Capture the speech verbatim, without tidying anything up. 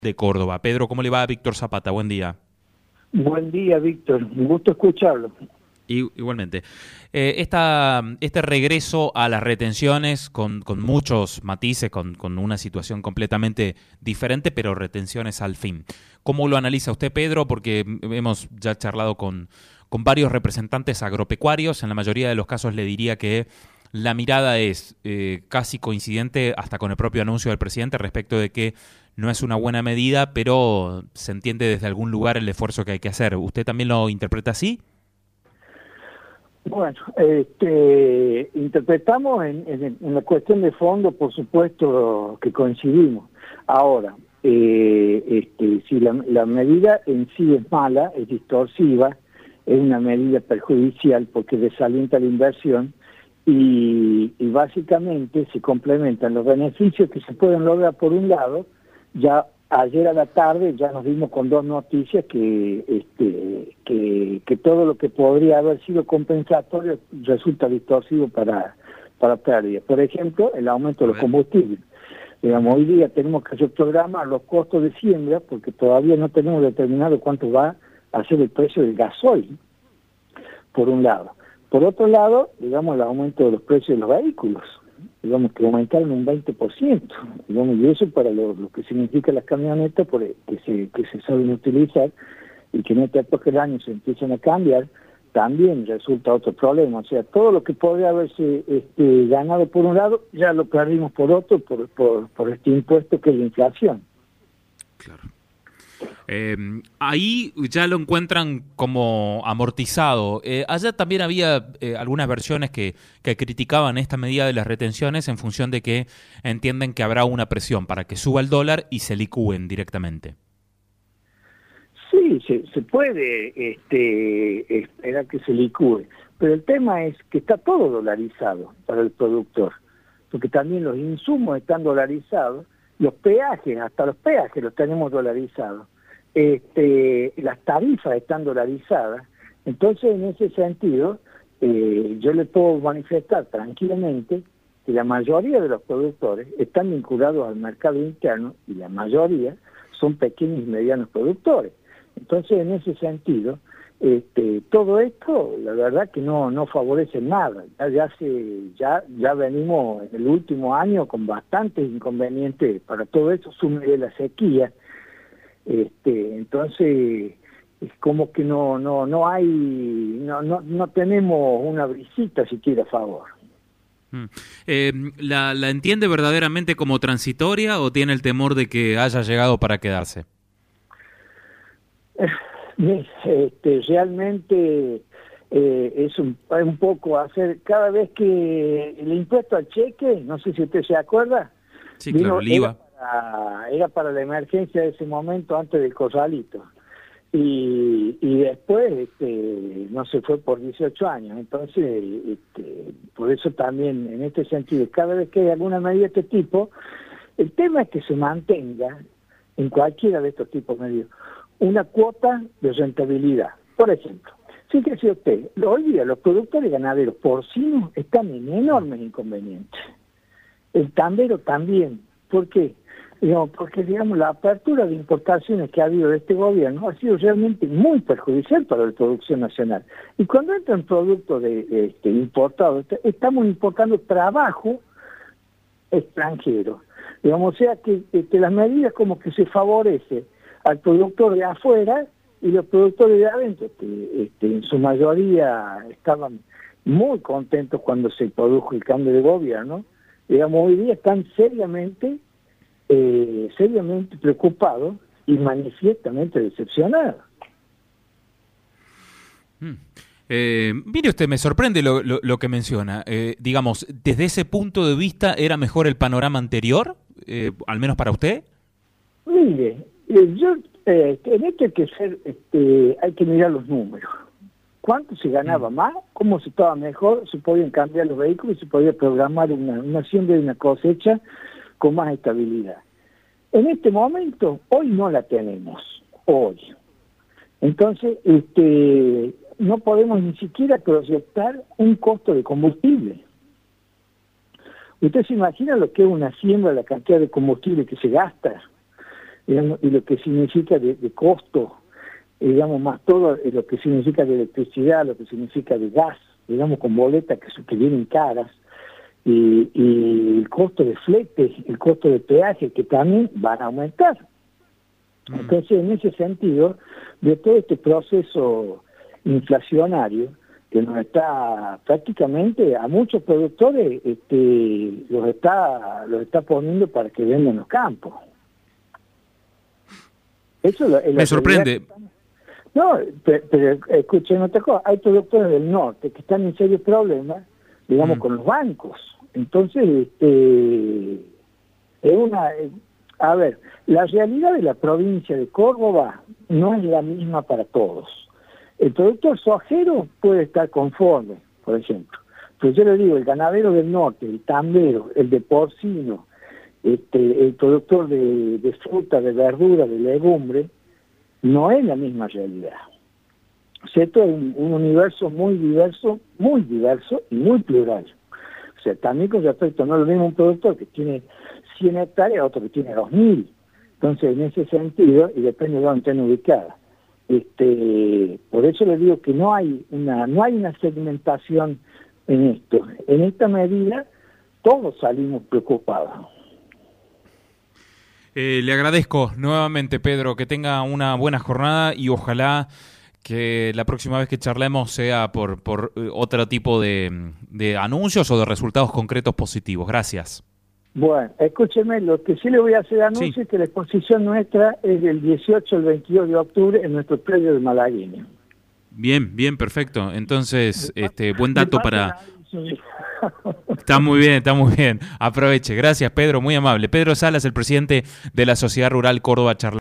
de Córdoba. Pedro, ¿cómo le va a Víctor Zapata? Buen día. Buen día, Víctor. Un gusto escucharlo. I, igualmente. Eh, esta, este regreso a las retenciones con, con muchos matices, con, con una situación completamente diferente, pero retenciones al fin. ¿Cómo lo analiza usted, Pedro? Porque hemos ya charlado con, con varios representantes agropecuarios. En la mayoría de los casos le diría que la mirada es eh, casi coincidente hasta con el propio anuncio del presidente respecto de que no es una buena medida, pero se entiende desde algún lugar el esfuerzo que hay que hacer. ¿Usted también lo interpreta así? Bueno, este, interpretamos en, en, en la cuestión de fondo, por supuesto, que coincidimos. Ahora, eh, este, si la, la medida en sí es mala, es distorsiva, es una medida perjudicial porque desalienta la inversión y, y básicamente se complementan los beneficios que se pueden lograr por un lado. Ya ayer a la tarde ya nos dimos con dos noticias que, este, que, que todo lo que podría haber sido compensatorio resulta distorsivo para, para pérdidas. Por ejemplo, el aumento de los combustibles. Digamos, hoy día tenemos que reprogramar los costos de siembra porque todavía no tenemos determinado cuánto va a ser el precio del gasoil, por un lado. Por otro lado, digamos, el aumento de los precios de los vehículos. Digamos que aumentaron un veinte por ciento, digamos, y eso para lo, lo que significa las camionetas por, que se que se saben utilizar y que en esta época del año se empiezan a cambiar, también resulta otro problema. O sea, todo lo que podría haberse este, ganado por un lado, ya lo perdimos por otro, por, por, por este impuesto que es la inflación. Claro. Eh, ahí ya lo encuentran como amortizado. Eh, allá también había eh, algunas versiones que, que criticaban esta medida de las retenciones en función de que entienden que habrá una presión para que suba el dólar y se licúen directamente. Sí, se, se puede este, esperar que se licúe, pero el tema es que está todo dolarizado para el productor, porque también los insumos están dolarizados, los peajes, hasta los peajes los tenemos dolarizados. Este, las tarifas están dolarizadas, entonces en ese sentido eh, yo le puedo manifestar tranquilamente que la mayoría de los productores están vinculados al mercado interno y la mayoría son pequeños y medianos productores. Entonces en ese sentido este, todo esto la verdad que no no favorece nada. Ya, ya, se, ya, ya venimos en el último año con bastantes inconvenientes para todo eso, sume la sequía. Este, entonces es como que no no no hay no no no tenemos una brisita siquiera a favor. Mm. Eh, ¿la, ¿La entiende verdaderamente como transitoria o tiene el temor de que haya llegado para quedarse? Este, realmente eh, es un, un poco hacer cada vez que el impuesto al cheque, no sé si usted se acuerda, sí, claro, el I V A. Era, era para la emergencia de ese momento antes del corralito y, y después este, no se fue por dieciocho años. Entonces este, por eso también en este sentido cada vez que hay alguna medida de este tipo, el tema es que se mantenga en cualquiera de estos tipos de medidas una cuota de rentabilidad. Por ejemplo, fíjese usted, hoy día los productores ganaderos porcinos están en enormes inconvenientes, el tambero también. ¿Por qué? Digamos, porque digamos la apertura de importaciones que ha habido de este gobierno ha sido realmente muy perjudicial para la producción nacional. Y cuando entran productos de, de, este, importados, estamos importando trabajo extranjero. Digamos, o sea que, que las medidas como que se favorece al productor de afuera y los productores de adentro, que este, en su mayoría estaban muy contentos cuando se produjo el cambio de gobierno, digamos, hoy día están seriamente Eh, seriamente preocupado y manifiestamente decepcionado. Mm. Eh, mire usted, me sorprende lo, lo, lo que menciona. Eh, digamos, desde ese punto de vista, ¿era mejor el panorama anterior? Eh, al menos para usted. Mire, eh, yo eh, en esto hay que ser, este, hay que mirar los números. ¿Cuánto se ganaba mm. más? ¿Cómo se estaba mejor? Se podían cambiar los vehículos, se podía programar una, una siembra y una cosecha con más estabilidad. En este momento, hoy no la tenemos, hoy. Entonces, este, no podemos ni siquiera proyectar un costo de combustible. Usted se imagina lo que es una siembra, la cantidad de combustible que se gasta. digamos, y lo que significa de, de costo, digamos, más todo lo que significa de electricidad, lo que significa de gas, digamos, con boletas que, que vienen caras, y, y el costo de flete, el costo de peaje, que también van a aumentar. Mm. Entonces, en ese sentido, de todo este proceso inflacionario, que nos está prácticamente a muchos productores este, los está los está poniendo para que vendan los campos. Eso es lo, es Me sorprende. No, pero, pero escuchen otra cosa, hay productores del norte que están en serios problemas, digamos, mm. con los bancos. Entonces, este, es una... A ver, la realidad de la provincia de Córdoba no es la misma para todos. El productor sojero puede estar conforme, por ejemplo. Pero yo le digo, el ganadero del norte, el tambero, el de porcino, este, el productor de, de fruta, de verdura, de legumbre, no es la misma realidad. O sea, esto es un, un universo muy diverso, muy diverso y muy plural. O sea, también con respecto, no es lo mismo un productor que tiene cien hectáreas, otro que tiene dos mil. Entonces, en ese sentido, y depende de dónde estén ubicadas. Este, por eso le digo que no hay una no hay una segmentación en esto. En esta medida, todos salimos preocupados. Eh, le agradezco nuevamente, Pedro, que tenga una buena jornada y ojalá que la próxima vez que charlemos sea por, por otro tipo de, de anuncios o de resultados concretos positivos. Gracias. Bueno, escúcheme, lo que sí le voy a hacer anuncio sí. es que la exposición nuestra es del dieciocho al veintidós de octubre en nuestro predio de Malagueño. Bien, bien, perfecto. Entonces, este buen dato para... Está muy bien, está muy bien. Aproveche. Gracias, Pedro, muy amable. Pedro Salas, el presidente de la Sociedad Rural Córdoba Charla.